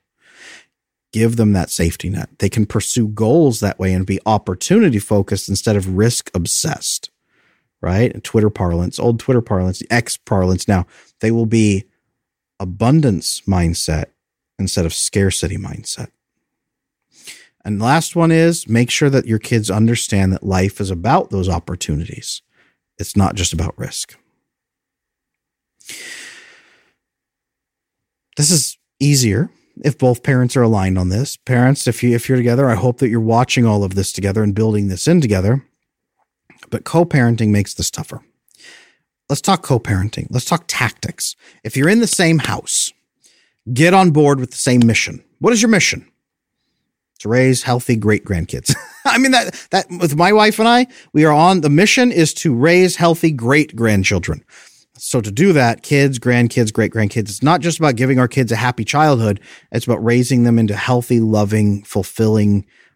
Give them that safety net. They can pursue goals that way and be opportunity focused instead of risk obsessed, right? Twitter parlance, old Twitter parlance, X parlance now. They will be abundance mindset instead of scarcity mindset. And the last one is make sure that your kids understand that life is about those opportunities. It's not just about risk. This is easier if both parents are aligned on this. Parents, if you're together, I hope that you're watching all of this together and building this in together. But co-parenting makes this tougher. Let's talk co-parenting. Let's talk tactics. If you're in the same house, get on board with the same mission. What is your mission? To raise healthy great grandkids. I mean, that with my wife and I, we are on the mission is to raise healthy great grandchildren. So to do that, kids, grandkids, great-grandkids, it's not just about giving our kids a happy childhood. It's about raising them into healthy, loving, fulfilling,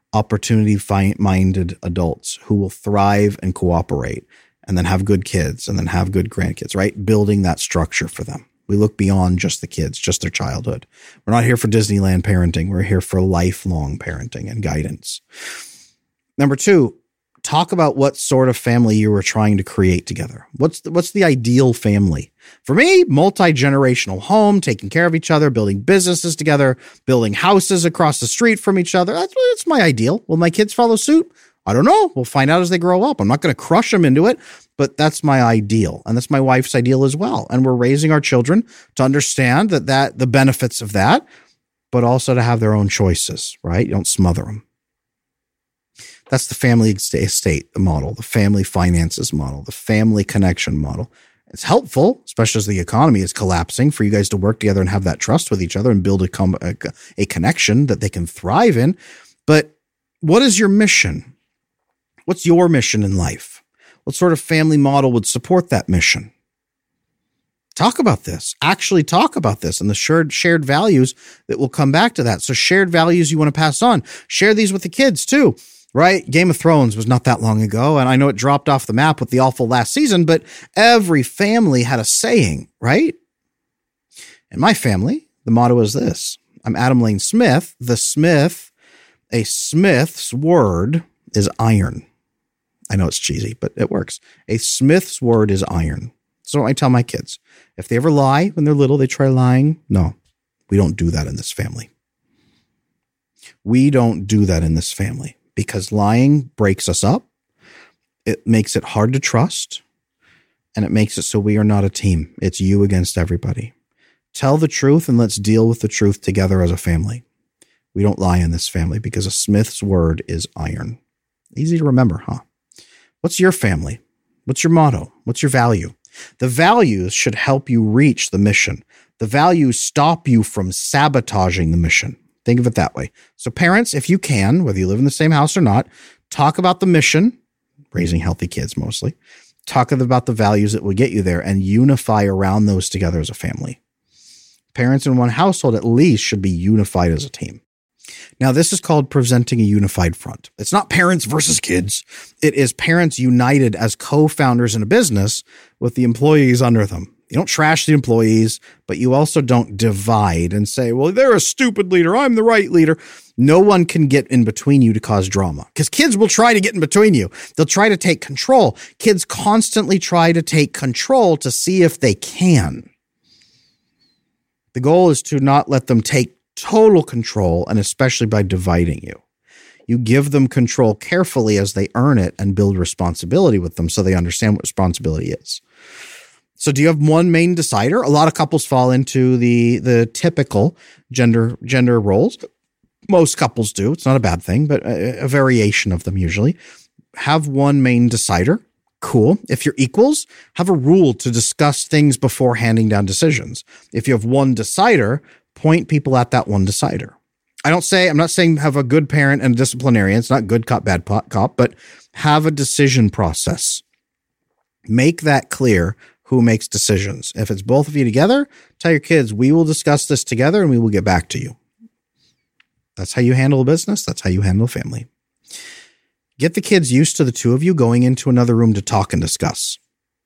opportunity-minded adults who will thrive and cooperate and then have good kids and then have good grandkids, right? Building that structure for them. We look beyond just the kids, just their childhood. We're not here for Disneyland parenting. We're here for lifelong parenting and guidance. Number 2, talk about what sort of family you were trying to create together. What's the ideal family? For me, multi-generational home, taking care of each other, building businesses together, building houses across the street from each other. That's my ideal. Will my kids follow suit? I don't know. We'll find out as they grow up. I'm not going to crush them into it, but that's my ideal. And that's my wife's ideal as well. And we're raising our children to understand that the benefits of that, but also to have their own choices, right? You don't smother them. That's the family estate model, the family finances model, the family connection model. It's helpful, especially as the economy is collapsing, for you guys to work together and have that trust with each other and build a connection that they can thrive in. But what is your mission? What's your mission in life? What sort of family model would support that mission? Talk about this. Actually talk about this and the shared values that will come back to that. So shared values you want to pass on. Share these with the kids too. Right? Game of Thrones was not that long ago, and I know it dropped off the map with the awful last season, but every family had a saying, right? In my family, the motto is this. I'm Adam Lane Smith. A Smith's word is iron. I know it's cheesy, but it works. A Smith's word is iron. So I tell my kids, if they ever lie when they're little, they try lying. No, we don't do that in this family. We don't do that in this family. Because lying breaks us up, it makes it hard to trust, and it makes it so we are not a team. It's you against everybody. Tell the truth and let's deal with the truth together as a family. We don't lie in this family because a Smith's word is iron. Easy to remember, huh? What's your family? What's your motto? What's your value? The values should help you reach the mission. The values stop you from sabotaging the mission. Think of it that way. So parents, if you can, whether you live in the same house or not, talk about the mission, raising healthy kids mostly, talk about the values that will get you there and unify around those together as a family. Parents in one household at least should be unified as a team. Now, this is called presenting a unified front. It's not parents versus kids. It is parents united as co-founders in a business with the employees under them. You don't trash the employees, but you also don't divide and say, well, they're a stupid leader. I'm the right leader. No one can get in between you to cause drama because kids will try to get in between you. They'll try to take control. Kids constantly try to take control to see if they can. The goal is to not let them take total control, and especially by dividing you. You give them control carefully as they earn it and build responsibility with them so they understand what responsibility is. So do you have one main decider? A lot of couples fall into the typical gender roles. Most couples do. It's not a bad thing, but a variation of them usually. Have one main decider. Cool. If you're equals, have a rule to discuss things before handing down decisions. If you have one decider, point people at that one decider. I'm not saying have a good parent and a disciplinarian. It's not good cop, bad cop, but have a decision process. Make that clear. Who makes decisions. If it's both of you together, tell your kids, we will discuss this together and we will get back to you. That's how you handle a business. That's how you handle a family. Get the kids used to the two of you going into another room to talk and discuss.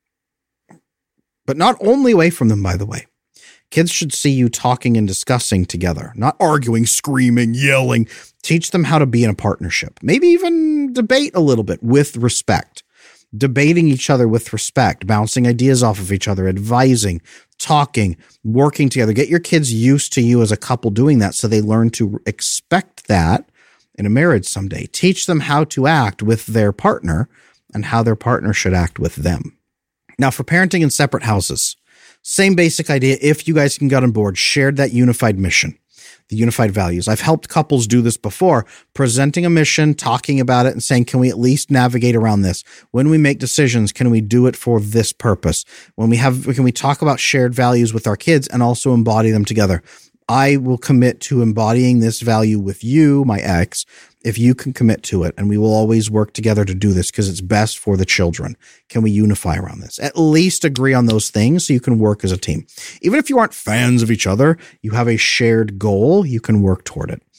But not only away from them, by the way. Kids should see you talking and discussing together, not arguing, screaming, yelling. Teach them how to be in a partnership. Maybe even debate a little bit with respect. Debating each other with respect, bouncing ideas off of each other, advising, talking, working together. Get your kids used to you as a couple doing that so they learn to expect that in a marriage someday. Teach them how to act with their partner and how their partner should act with them. Now, for parenting in separate houses, same basic idea. If you guys can get on board, shared that unified mission. The unified values. I've helped couples do this before, presenting a mission, talking about it and saying, can we at least navigate around this? When we make decisions, can we do it for this purpose? Can we talk about shared values with our kids and also embody them together? I will commit to embodying this value with you, my ex, if you can commit to it. And we will always work together to do this because it's best for the children. Can we unify around this? At least agree on those things so you can work as a team. Even if you aren't fans of each other, you have a shared goal, you can work toward it.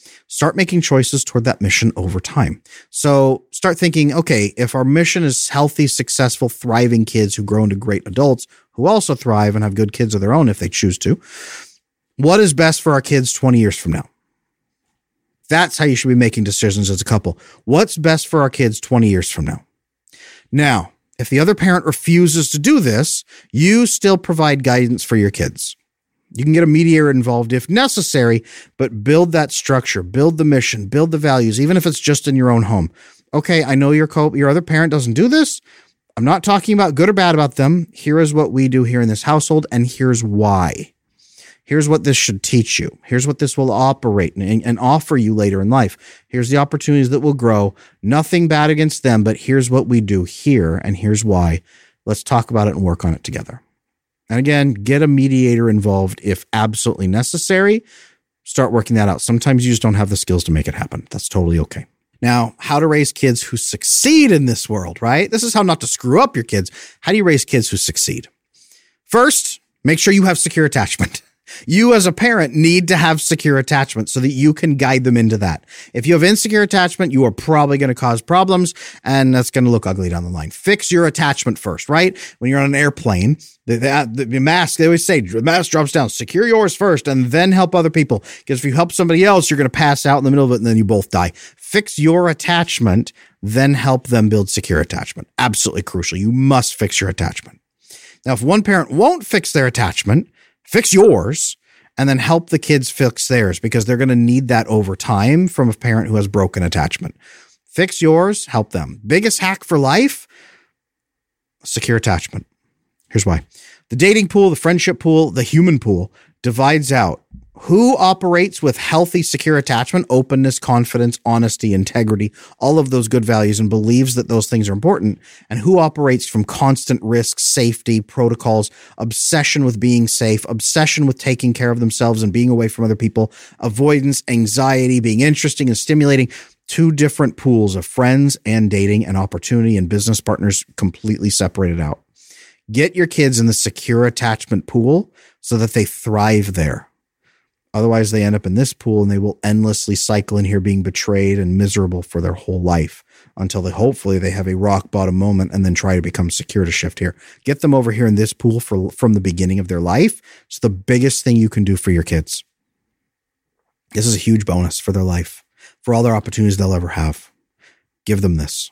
Start making choices toward that mission over time. So start thinking, okay, if our mission is healthy, successful, thriving kids who grow into great adults who also thrive and have good kids of their own if they choose to, what is best for our kids 20 years from now? That's how you should be making decisions as a couple. What's best for our kids 20 years from now? Now, if the other parent refuses to do this, you still provide guidance for your kids. You can get a mediator involved if necessary, but build that structure, build the mission, build the values, even if it's just in your own home. Okay, I know your other parent doesn't do this. I'm not talking about good or bad about them. Here is what we do here in this household, and here's why. Here's what this should teach you. Here's what this will operate and offer you later in life. Here's the opportunities that will grow. Nothing bad against them, but here's what we do here, and here's why. Let's talk about it and work on it together. And again, get a mediator involved if absolutely necessary. Start working that out. Sometimes you just don't have the skills to make it happen. That's totally okay. Now, how to raise kids who succeed in this world, right? This is how not to screw up your kids. How do you raise kids who succeed? First, make sure you have secure attachment. You as a parent need to have secure attachment so that you can guide them into that. If you have insecure attachment, you are probably going to cause problems, and that's going to look ugly down the line. Fix your attachment first, right? When you're on an airplane, the mask, they always say, the mask drops down. Secure yours first and then help other people. Because if you help somebody else, you're going to pass out in the middle of it and then you both die. Fix your attachment, then help them build secure attachment. Absolutely crucial. You must fix your attachment. Now, if one parent won't fix their attachment, fix yours, and then help the kids fix theirs because they're going to need that over time from a parent who has broken attachment. Fix yours, help them. Biggest hack for life, secure attachment. Here's why. The dating pool, the friendship pool, the human pool divides out who operates with healthy, secure attachment, openness, confidence, honesty, integrity, all of those good values, and believes that those things are important, and who operates from constant risk, safety, protocols, obsession with being safe, obsession with taking care of themselves and being away from other people, avoidance, anxiety, being interesting and stimulating. Two different pools of friends and dating and opportunity and business partners completely separated out. Get your kids in the secure attachment pool so that they thrive there. Otherwise, they end up in this pool and they will endlessly cycle in here being betrayed and miserable for their whole life until hopefully they have a rock bottom moment and then try to become secure to shift here. Get them over here in this pool from the beginning of their life. It's the biggest thing you can do for your kids. This is a huge bonus for their life, for all their opportunities they'll ever have. Give them this.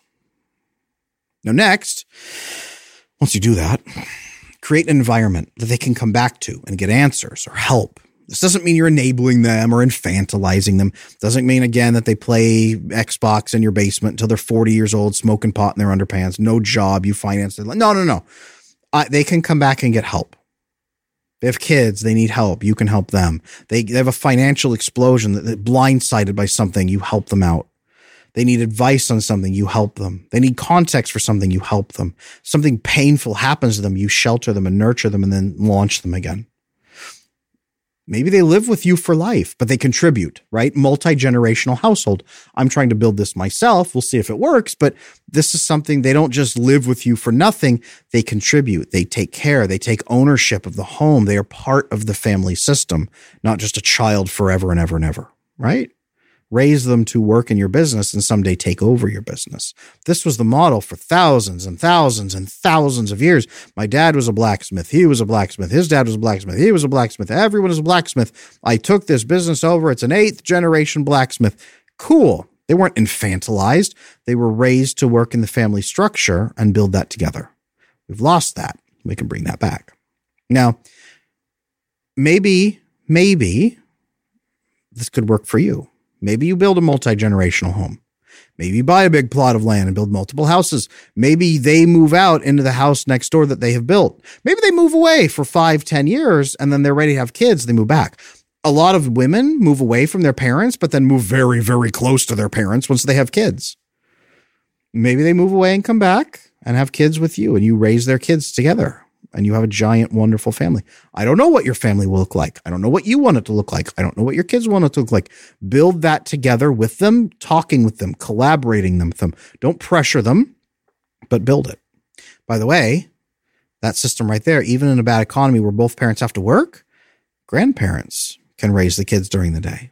Now, next, once you do that, create an environment that they can come back to and get answers or help. This doesn't mean you're enabling them or infantilizing them. Doesn't mean, again, that they play Xbox in your basement until they're 40 years old, smoking pot in their underpants, no job, you finance it. No. They can come back and get help. They have kids, they need help. You can help them. They have a financial explosion, that they're blindsided by something, you help them out. They need advice on something, you help them. They need context for something, you help them. Something painful happens to them, you shelter them and nurture them and then launch them again. Maybe they live with you for life, but they contribute, right? Multi-generational household. I'm trying to build this myself. We'll see if it works, but this is something they don't just live with you for nothing. They contribute. They take care. They take ownership of the home. They are part of the family system, not just a child forever and ever and ever, right? Raise them to work in your business and someday take over your business. This was the model for thousands and thousands and thousands of years. My dad was a blacksmith. He was a blacksmith. His dad was a blacksmith. He was a blacksmith. Everyone is a blacksmith. I took this business over. It's an 8th generation blacksmith. Cool. They weren't infantilized. They were raised to work in the family structure and build that together. We've lost that. We can bring that back. Now, maybe this could work for you. Maybe you build a multi-generational home. Maybe you buy a big plot of land and build multiple houses. Maybe they move out into the house next door that they have built. Maybe they move away for 5-10 years and then they're ready to have kids. They move back. A lot of women move away from their parents, but then move very, very close to their parents once they have kids. Maybe they move away and come back and have kids with you and you raise their kids together. And you have a giant, wonderful family. I don't know what your family will look like. I don't know what you want it to look like. I don't know what your kids want it to look like. Build that together with them, talking with them, collaborating with them. Don't pressure them, but build it. By the way, that system right there, even in a bad economy where both parents have to work, grandparents can raise the kids during the day.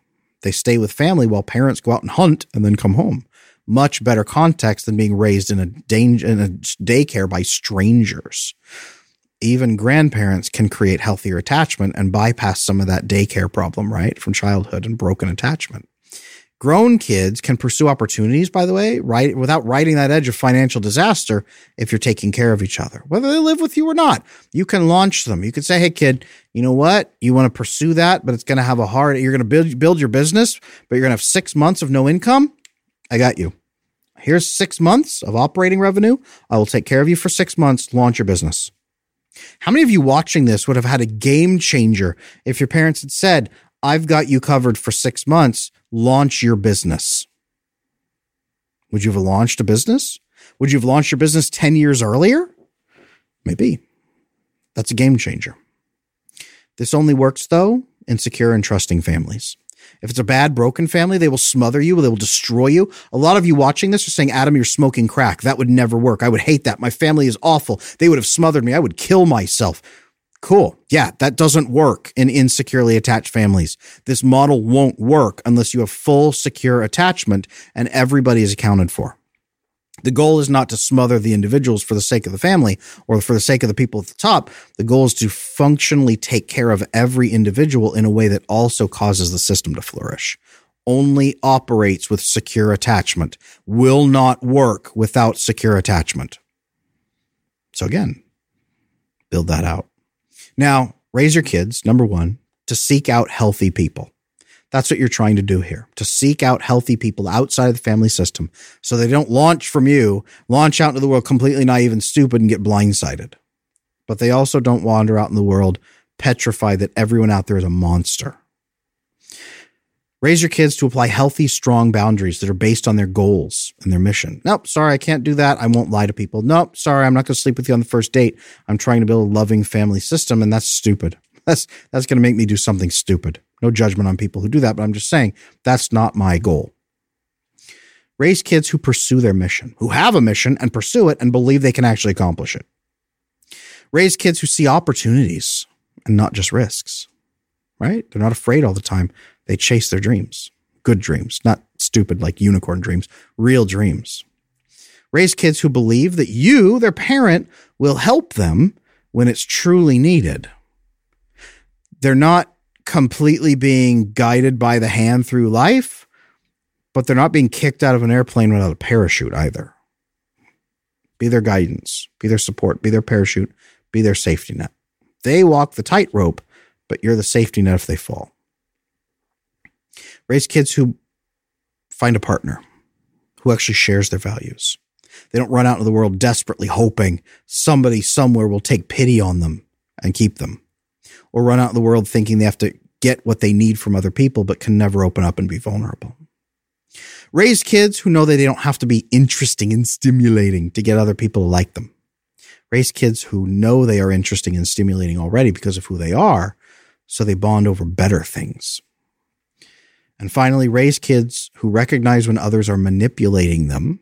They stay with family while parents go out and hunt and then come home. Much better context than being raised in a daycare by strangers. Even grandparents can create healthier attachment and bypass some of that daycare problem, right, from childhood and broken attachment. Grown kids can pursue opportunities, by the way, right, without riding that edge of financial disaster if you're taking care of each other, whether they live with you or not. You can launch them. You could say, hey, kid, you know what? You want to pursue that, but it's going to have you're going to build your business, but you're going to have 6 months of no income. I got you. Here's 6 months of operating revenue. I will take care of you for 6 months. Launch your business. How many of you watching this would have had a game changer if your parents had said, I've got you covered for 6 months, launch your business? Would you have launched a business? Would you have launched your business 10 years earlier? Maybe. That's a game changer. This only works, though, in secure and trusting families. If it's a bad, broken family, they will smother you. They will destroy you. A lot of you watching this are saying, Adam, you're smoking crack. That would never work. I would hate that. My family is awful. They would have smothered me. I would kill myself. Cool. Yeah, that doesn't work in insecurely attached families. This model won't work unless you have full secure attachment and everybody is accounted for. The goal is not to smother the individuals for the sake of the family or for the sake of the people at the top. The goal is to functionally take care of every individual in a way that also causes the system to flourish. Only operates with secure attachment. Will not work without secure attachment. So again, build that out. Now, raise your kids, number one, to seek out healthy people. That's what you're trying to do here, to seek out healthy people outside of the family system so they don't launch out into the world completely naive and stupid and get blindsided. But they also don't wander out in the world petrified that everyone out there is a monster. Raise your kids to apply healthy, strong boundaries that are based on their goals and their mission. Nope, sorry, I can't do that. I won't lie to people. Nope, sorry, I'm not going to sleep with you on the first date. I'm trying to build a loving family system, and that's stupid. That's going to make me do something stupid. No judgment on people who do that, but I'm just saying that's not my goal. Raise kids who pursue their mission, who have a mission and pursue it and believe they can actually accomplish it. Raise kids who see opportunities and not just risks, right? They're not afraid all the time. They chase their dreams, good dreams, not stupid like unicorn dreams, real dreams. Raise kids who believe that you, their parent, will help them when it's truly needed. They're not completely being guided by the hand through life, but they're not being kicked out of an airplane without a parachute either. Be their guidance, be their support, be their parachute, be their safety net. They walk the tightrope, but you're the safety net if they fall. Raise kids who find a partner who actually shares their values. They don't run out into the world desperately hoping somebody somewhere will take pity on them and keep them, or run out in the world thinking they have to get what they need from other people but can never open up and be vulnerable. Raise kids who know that they don't have to be interesting and stimulating to get other people to like them. Raise kids who know they are interesting and stimulating already because of who they are, so they bond over better things. And finally, raise kids who recognize when others are manipulating them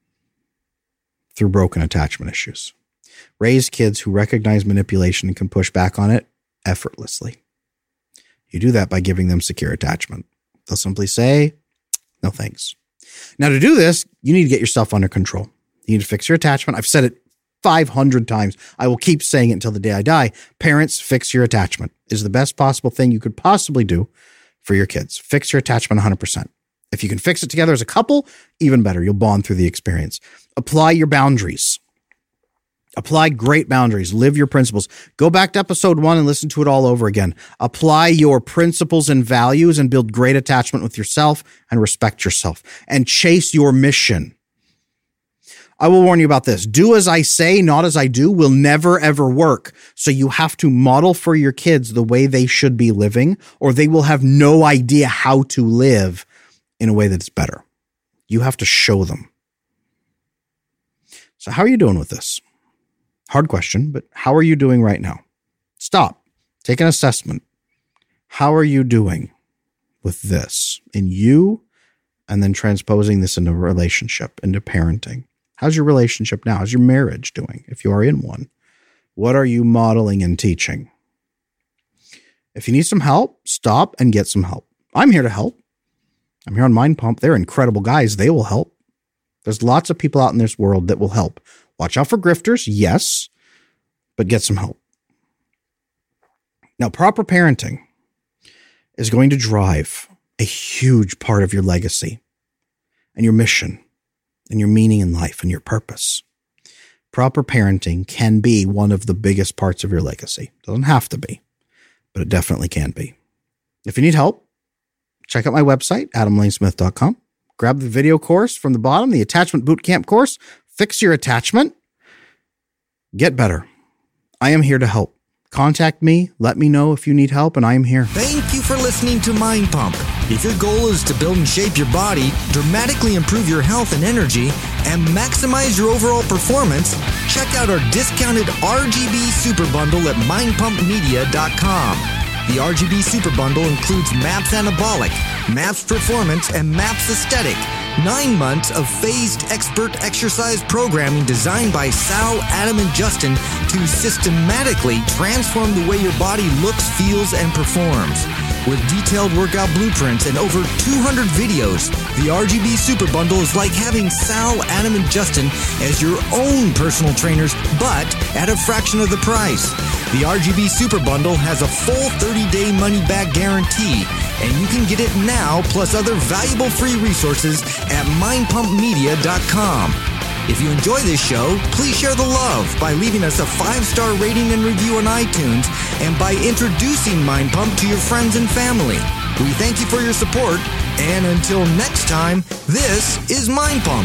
through broken attachment issues. Raise kids who recognize manipulation and can push back on it effortlessly. You do that by giving them secure attachment. They'll simply say, no thanks. Now, to do this, you need to get yourself under control. You need to fix your attachment. I've said it 500 times. I will keep saying it until the day I die. Parents, fix your attachment. It is the best possible thing you could possibly do for your kids. Fix your attachment 100%. If you can fix it together as a couple, even better. You'll bond through the experience. Apply your boundaries. Apply great boundaries. Live your principles. Go back to episode 1 and listen to it all over again. Apply your principles and values and build great attachment with yourself and respect yourself and chase your mission. I will warn you about this. Do as I say, not as I do will never, ever work. So you have to model for your kids the way they should be living, or they will have no idea how to live in a way that's better. You have to show them. So how are you doing with this? Hard question, but how are you doing right now? Stop. Take an assessment. How are you doing with this in you, and then transposing this into a relationship, into parenting? How's your relationship now? How's your marriage doing, if you are in one? What are you modeling and teaching? If you need some help, stop and get some help. I'm here to help. I'm here on Mind Pump. They're incredible guys. They will help. There's lots of people out in this world that will help. Watch out for grifters, yes, but get some help. Now, proper parenting is going to drive a huge part of your legacy and your mission and your meaning in life and your purpose. Proper parenting can be one of the biggest parts of your legacy. Doesn't have to be, but it definitely can be. If you need help, check out my website, adamlanesmith.com. Grab the video course from the bottom, the Attachment Bootcamp course. Fix your attachment. Get better. I am here to help. Contact me. Let me know if you need help, and I am here. Thank you for listening to Mind Pump. If your goal is to build and shape your body, dramatically improve your health and energy, and maximize your overall performance, check out our discounted RGB Super Bundle at mindpumpmedia.com. The RGB Super Bundle includes MAPS Anabolic, MAPS Performance, and MAPS Aesthetic. 9 months of phased expert exercise programming designed by Sal, Adam, and Justin to systematically transform the way your body looks, feels, and performs. With detailed workout blueprints and over 200 videos, the RGB Super Bundle is like having Sal, Adam, and Justin as your own personal trainers, but at a fraction of the price. The RGB Super Bundle has a full 30-day money-back guarantee, and you can get it now plus other valuable free resources at mindpumpmedia.com. If you enjoy this show, please share the love by leaving us a 5-star rating and review on iTunes and by introducing Mind Pump to your friends and family. We thank you for your support, and until next time, this is Mind Pump.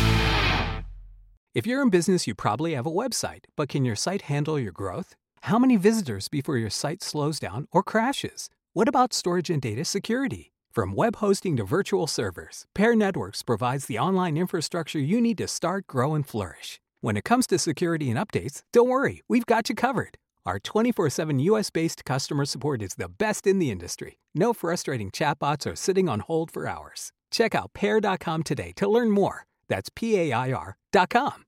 If you're in business, you probably have a website, but can your site handle your growth? How many visitors before your site slows down or crashes? What about storage and data security? From web hosting to virtual servers, Pair Networks provides the online infrastructure you need to start, grow, and flourish. When it comes to security and updates, don't worry, we've got you covered. Our 24/7 US-based customer support is the best in the industry. No frustrating chatbots or sitting on hold for hours. Check out pair.com today to learn more. That's PAIR.com.